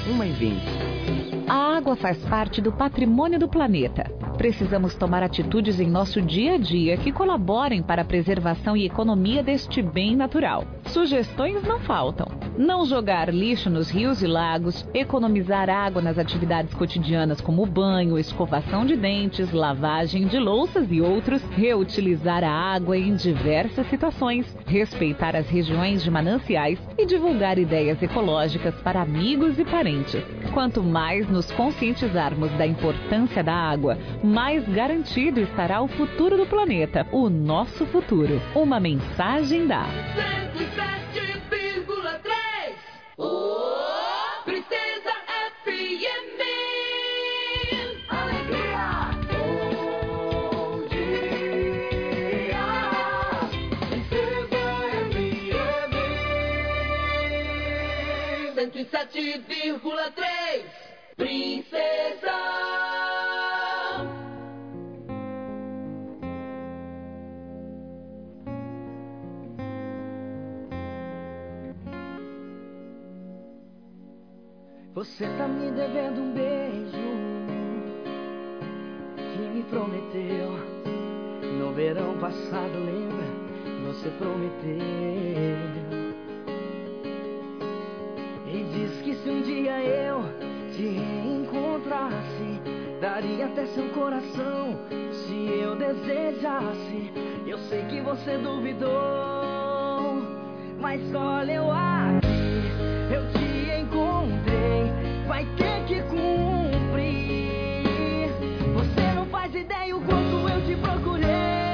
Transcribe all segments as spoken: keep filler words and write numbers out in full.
uma e vinte. A água faz parte do patrimônio do planeta. Precisamos tomar atitudes em nosso dia a dia que colaborem para a preservação e economia deste bem natural. Sugestões não faltam. Não jogar lixo nos rios e lagos, economizar água nas atividades cotidianas como banho, escovação de dentes, lavagem de louças e outros, reutilizar a água em diversas situações, respeitar as regiões de mananciais e divulgar ideias ecológicas para amigos e parentes. Quanto mais nos conscientizarmos da importância da água, mais garantido estará o futuro do planeta, o nosso futuro. Uma mensagem da cento e sete vírgula três Oh, Princesa F M. Alegria! Bom dia! Princesa F M. cento e sete vírgula três Princesa. Você tá me devendo um beijo que me prometeu no verão passado, lembra? Você prometeu e disse que se um dia eu te reencontrasse, daria até seu coração se eu desejasse. Eu sei que você duvidou, mas olha eu aqui, eu te encontrei, vai ter que cumprir. Você não faz ideia o quanto eu te procurei.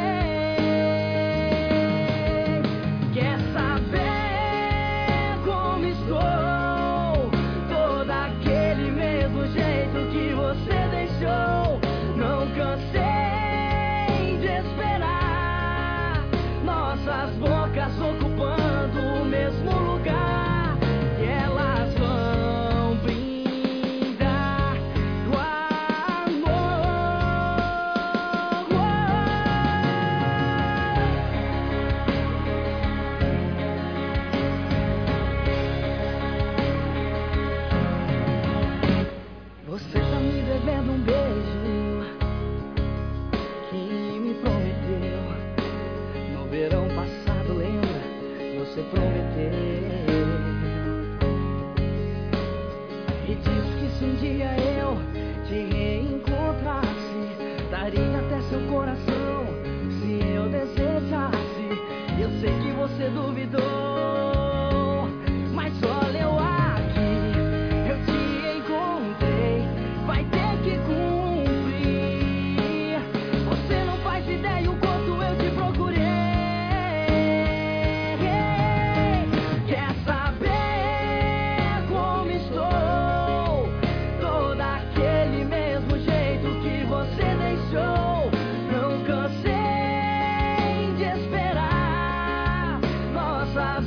Quer saber como estou? Todo aquele mesmo jeito que você deixou. Não cansei de esperar, nossas bocas ocupando o mesmo lugar. E elas vão brindar do amor. Você tá me devendo um beijo que me prometeu no verão passado, lembra? Você prometeu e disse que se um dia eu te reencontrasse, daria até seu coração se eu desejasse. Eu sei que você duvidou, mas olha eu aqui, eu te encontrei, vai ter que cumprir. Você não faz ideia o quanto eu te procurei. Quer saber como estou? Todo aquele mesmo jeito que você deixou. Não cansei de esperar, nossas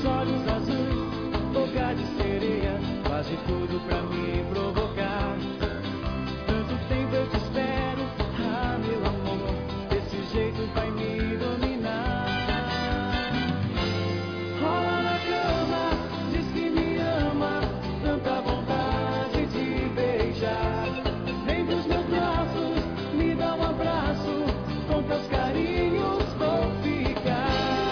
Seus olhos azuis, boca de sereia, faz de tudo pra me provocar. Tanto tempo eu te espero, ah meu amor, desse jeito vai me dominar. Rola na cama, diz que me ama, tanta vontade de beijar. Vem pros meus braços, me dá um abraço, com teus carinhos vou ficar.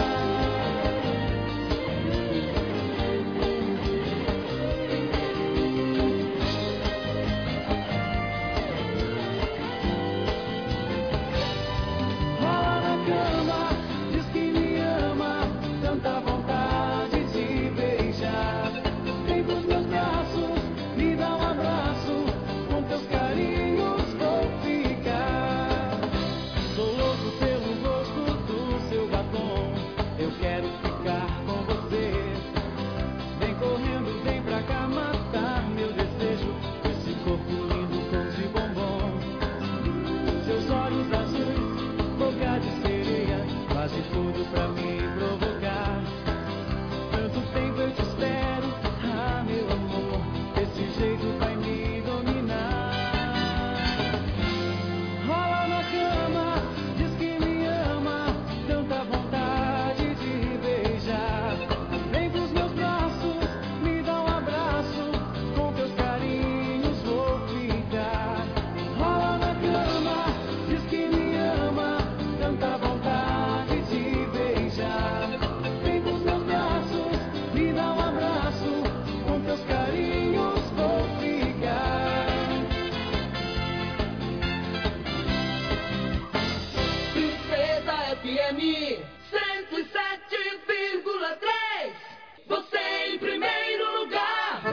Rola na cama, diz que me ama, tanta vontade de beijar. Vem pros meus braços, me dá um abraço, com teus carinhos vou ficar. Sou louco pelo gosto do seu batom, eu quero ficar com você. Vem correndo, vem pra cá matar meu desejo, esse corpo lindo cor de bombom. Seus olhos azuis, boca de sereia, faz de tudo pra me provocar. Tanto tempo eu te espero, ah meu amor, desse jeito vai me dominar. Rola na cama, diz que me ama, tanta vontade de beijar. Vem pros meus braços, me dá um abraço, com teus carinhos vou ficar. Rola na cama, diz que me ama, tanta vontade de beijar. Vem pros meus braços, me dá um abraço, com teus carinhos vou ficar. Princesa F M cento e sete vírgula três. Você em primeiro lugar.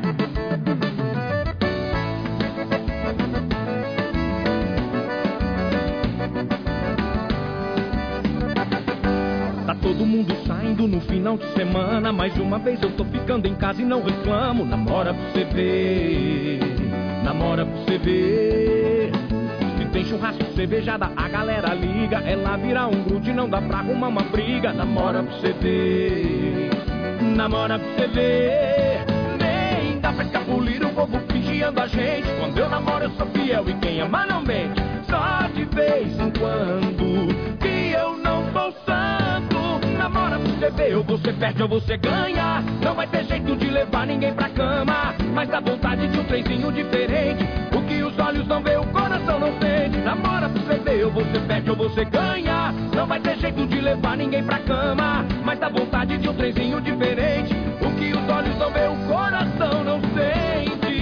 Tá todo mundo saindo no final de semana, mais uma vez eu tô ficando em casa e não reclamo. Namora pra você ver, namora pra você ver. Se tem churrasco, cervejada, a galera liga. Ela vira um grude, não dá pra arrumar uma briga. Namora pra você ver, namora pra você ver. Nem dá pra escapulir o povo vigiando a gente. Quando eu namoro eu sou fiel e quem ama não mente. Só de vez em quando que eu não sou santo. Namora pra você ver, ou você perde ou você ganha. Não vai ter jeito de levar ninguém pra cama, mas dá vontade de um trenzinho diferente. O que os olhos não vê, o coração não sente. Namora pra você ver, ou você perde ou você ganha. Não vai ter jeito de levar ninguém pra cama, mas dá vontade de um trenzinho diferente. O que os olhos não vê, o coração não sente.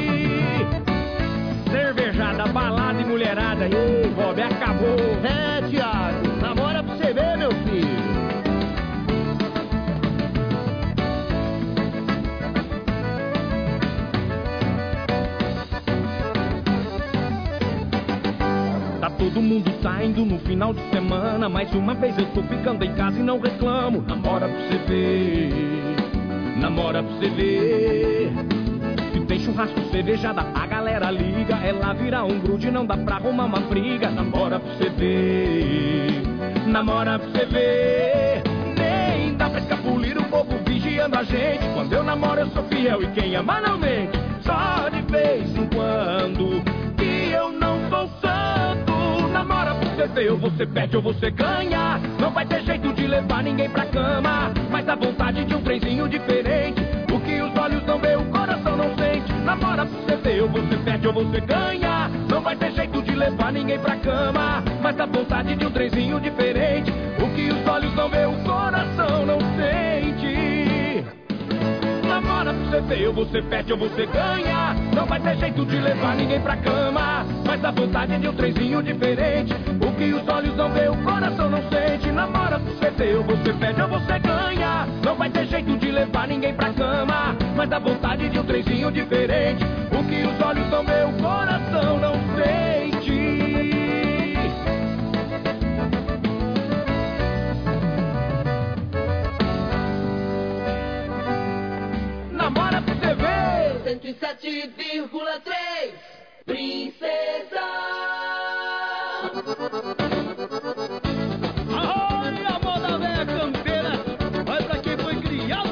Cervejada, balada e mulherada. Ih, Bob, acabou. É, Thiago, namora pra você ver, meu filho. Tá todo mundo saindo no final de semana, mais uma vez eu tô ficando em casa e não reclamo. Namora pra você ver, namora pra você ver. Se tem churrasco, cervejada, a galera liga. Ela vira um grude, não dá pra arrumar uma briga. Namora pra você ver, namora pra você ver. Nem dá pra escapulir o povo vigiando a gente. Quando eu namoro eu sou fiel e quem ama não mente. Só de vez em quando que eu não sou santo. Namora pra você ver, ou você perde ou você ganha. Não vai ter jeito de levar ninguém pra cama, mas dá vontade de um trenzinho diferente. O que os olhos não vê, o coração não sente. Namora pra você ver, ou você perde ou você ganha. Não vai ter jeito de levar ninguém pra cama, mas dá vontade de um trenzinho diferente. O que os olhos não vê, o coração não sente. Namora pra você ver, ou você perde ou você ganha. Não vai ter jeito de levar ninguém pra cama, mas dá vontade de um trenzinho diferente. O que os olhos não vê, o coração não sente. Namora pra você ver, ou você perde ou você ganha. Não vai ter jeito de levar ninguém pra cama, mas dá vontade de um trenzinho diferente. O que os olhos não vê, o coração não sente. Namora pra você ver. cento e sete vírgula três. Princesa. Olha a moda velha campeira, vai pra quem foi criado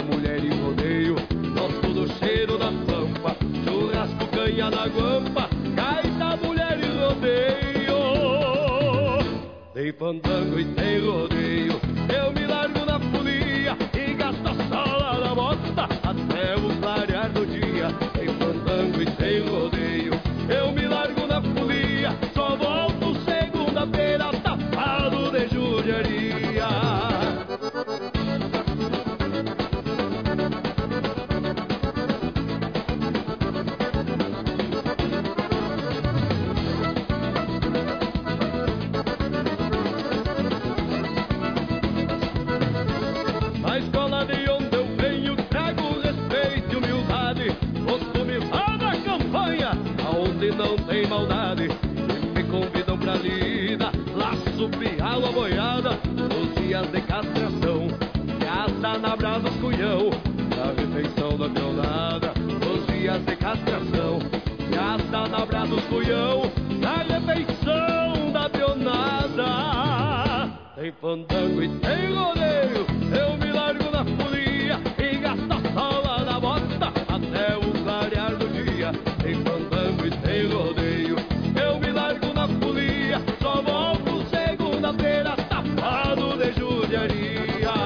da mulher e rodeio, gosto do cheiro da pampa, churrasco, canha na guampa, gaita, mulher e rodeio. Tem fandango e tem rodeio, eu me largo na folia e gasto a sola da bota até o clarear do dia. Tem fandango e tem rodeio, eu me largo na folia, só volto segunda-feira tapado de judiaria. Na escola de onde eu venho trago respeito e humildade, costume vá na campanha aonde não tem maldade. E me convidam pra lida, laço, pirralo, a boiada, nos dias de castração, caça na brasa os cunhão, na refeição da pionada. Nos dias de castração, caça na brasa os cunhão, na refeição da pionada. Tem fandango e tem rodeio, eu me largo na folia e gasto a sola da bota até o clarear do dia. Tem fandango e tem rodeio, eu me largo na folia, só volto segunda-feira tapado de judiaria.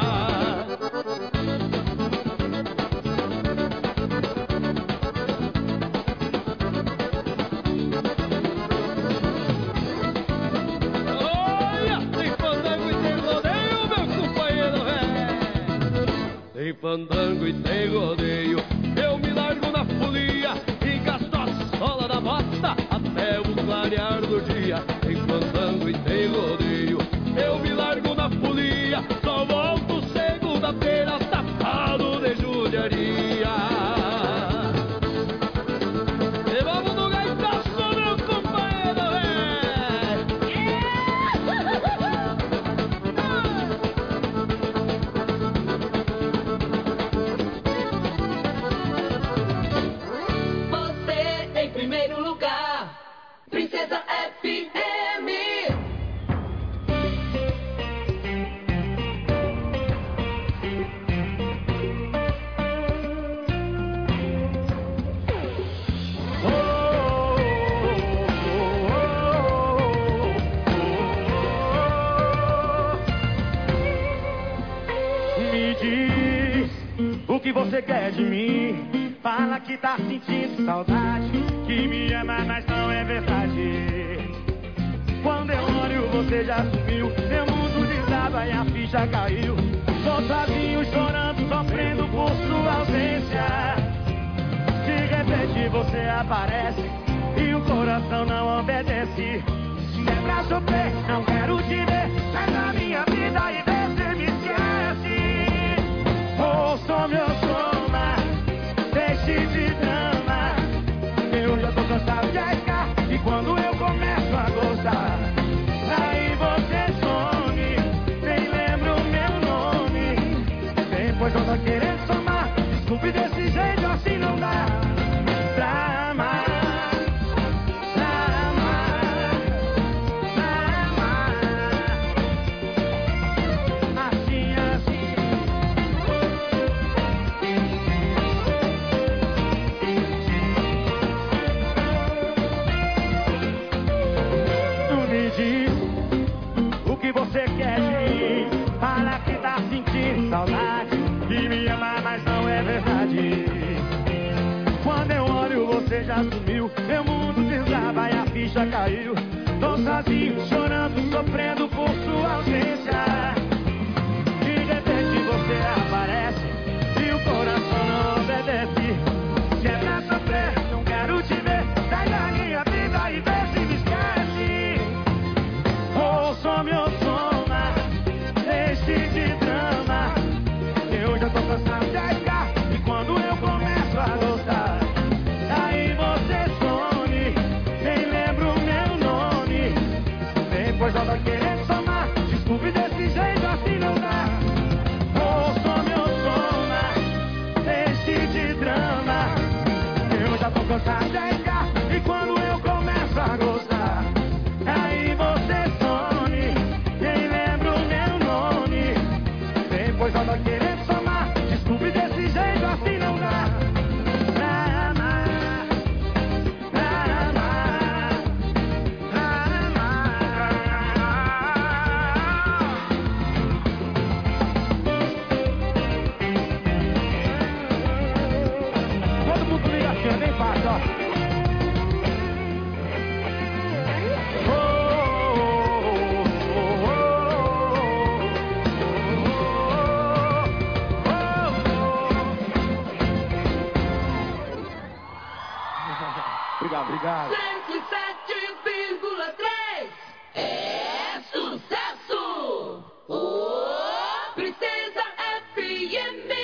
Tem fandango e tem rodeio, eu me largo na folia e gasto a sola da bota até o clarear do dia. Tem fandango e tem rodeio, eu me largo na folia, só volto segunda-feira tapado de judiaria. E vamos no gaitaço, meu companheiro, Primeiro lugar, Princesa F M. oh, oh, oh, oh. Me diz o que você quer de mim. Fala que tá sentindo saudade, que me ama, mas não é verdade. Quando eu olho, você já sumiu, meu mundo desaba e a ficha caiu. Tô sozinho, chorando, sofrendo por sua ausência. De repente você aparece e o coração não obedece. Se é pra sofrer, não quero te ver, sai da minha vida e vê se me esquece. Ouça meu soma, deixe de drama, eu já tô cansado de arriscar, e quando eu começo a gostar, aí você some, nem lembra o meu nome. Depois eu tô querendo somar, desculpe desse jeito, assim não dá. Pra amar, pra amar, pra amar, assim, assim. O que você quer de mim? Fala que tá sentindo saudade, que me ama, mas não é verdade. Quando eu olho, você já sumiu, meu mundo desaba e a ficha caiu. Tô sozinho, chorando, sofrendo por sua ausência. De repente você aparece e o coração não obedece. Se é pra sofrer, não quero te ver, sai da minha vida e vê se me esquece. Ouça meu soma, deixe de drama, eu já tô cansado de arriscar, e quando eu começo a gostar, aí você some, nem lembra o meu nome. Depois ela vai querer somar, desculpe Obrigado. cento e sete vírgula três é sucesso! Oh, Princesa F M!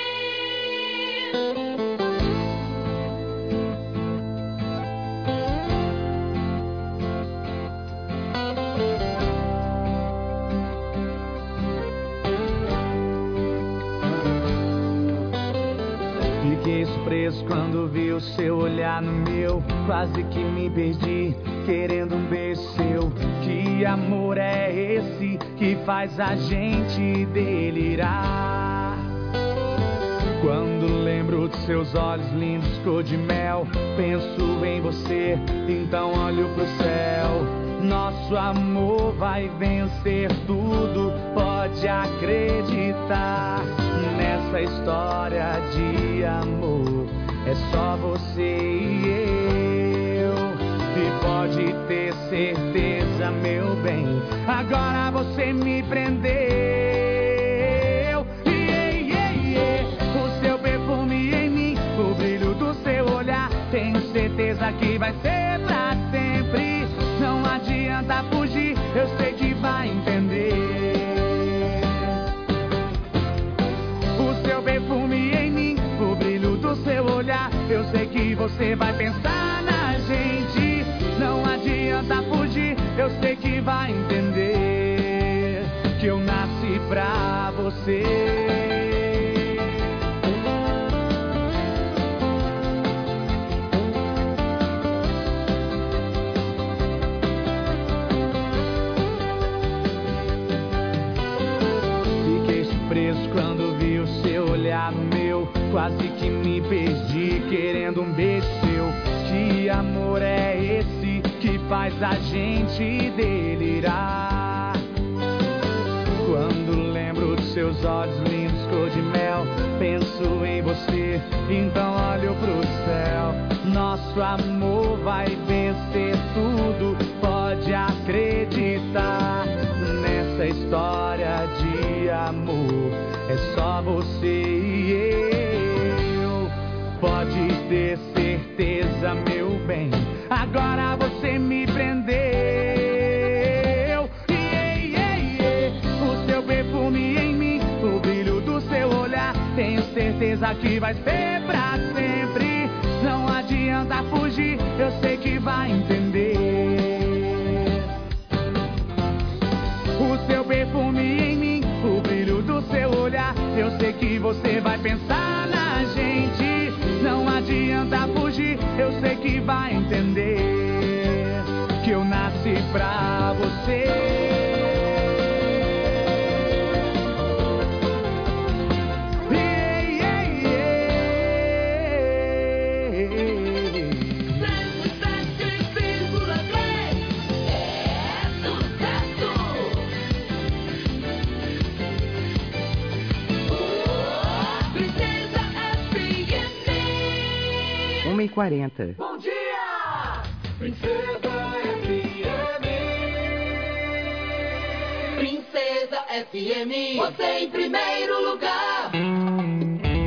Fiquei surpreso quando vi o seu olhar no meu. Quase que me perdi, querendo um beijo seu. Que amor é esse que faz a gente delirar? Quando lembro de seus olhos lindos cor de mel, penso em você, então olho pro céu. Nosso amor vai vencer tudo, pode acreditar. Nessa história de amor é só você e eu. E pode ter certeza, meu bem, agora você me prendeu. Yeah, yeah, yeah. O seu perfume em mim, o brilho do seu olhar, tenho certeza que vai ser pra sempre. Não adianta fugir, eu sei que vai entender. O seu perfume em mim, o brilho do seu olhar, eu sei que você vai pensar na gente. Não adianta fugir, eu sei que vai entender que eu nasci pra você. Quando vi o seu olhar no meu, quase que me perdi, querendo um beijo seu. Que amor é esse que faz a gente delirar? Quando lembro dos seus olhos lindos cor de mel, penso em você, então olho pro céu. Nosso amor vai vencer tudo, pode acreditar. Nessa história de amor é só você e eu. Pode ter certeza, meu bem, agora você me prendeu. Yeah, yeah, yeah. O seu perfume em mim, o brilho do seu olhar, tenho certeza que vai ser pra sempre. Não adianta fugir, eu sei que vai entender. O seu perfume em mim, o brilho do seu olhar, eu sei que você vai pensar na gente. Não adianta fugir, eu sei que vai entender que eu nasci pra você. uma e quarenta. Bom dia! Princesa F M. Princesa F M. Você em primeiro lugar.